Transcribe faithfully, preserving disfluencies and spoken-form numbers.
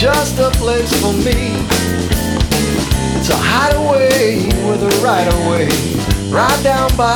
just a place for me. It's a hideaway with a right of way right down by